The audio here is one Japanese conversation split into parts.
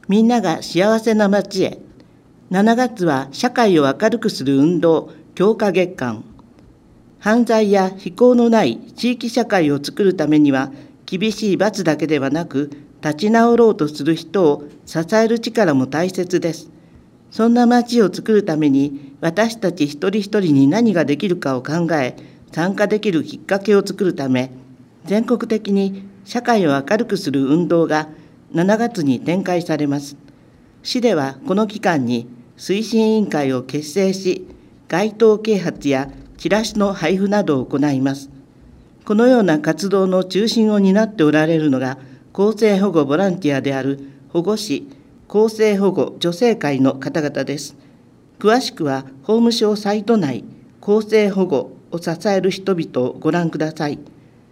みんなが幸せな街へ。7月は社会を明るくする運動強化月間。犯罪や非行のない地域社会を作るためには、厳しい罰だけではなく、立ち直ろうとする人を支える力も大切です。そんな街を作るために、私たち一人一人に何ができるかを考え、参加できるきっかけを作るため、全国的に社会を明るくする運動が7月に展開されます。市ではこの期間に推進委員会を結成し、街頭啓発やチラシの配布などを行います。このような活動の中心を担っておられるのが、更生保護ボランティアである保護司更生保護助成会の方々です。詳しくは法務省サイト内、更生保護を支える人々をご覧ください。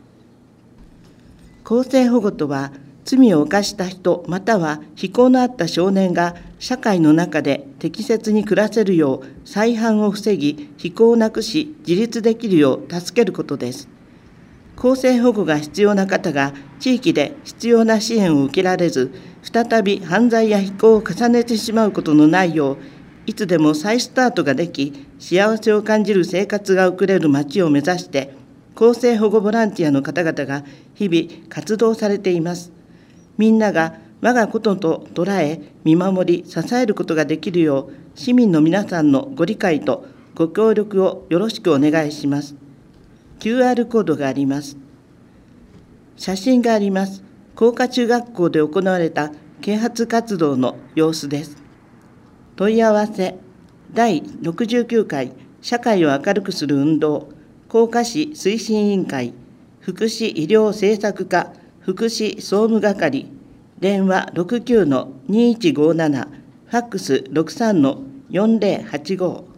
更生保護とは、罪を犯した人または非行のあった少年が社会の中で適切に暮らせるよう再犯を防ぎ、非行をなくし自立できるよう助けることです。更生保護が必要な方が地域で必要な支援を受けられず、再び犯罪や非行を重ねてしまうことのないよう、いつでも再スタートができ、幸せを感じる生活が送れる街を目指して、更生保護ボランティアの方々が日々活動されています。みんなが我がことと捉え、見守り、支えることができるよう、市民の皆さんのご理解とご協力をよろしくお願いします。QR コードがあります。写真があります。工科中学校で行われた啓発活動の様子です。問い合わせ、第69回社会を明るくする運動、工科市推進委員会、福祉医療政策課、福祉総務係、電話 69-2157、ファックス 63-4085。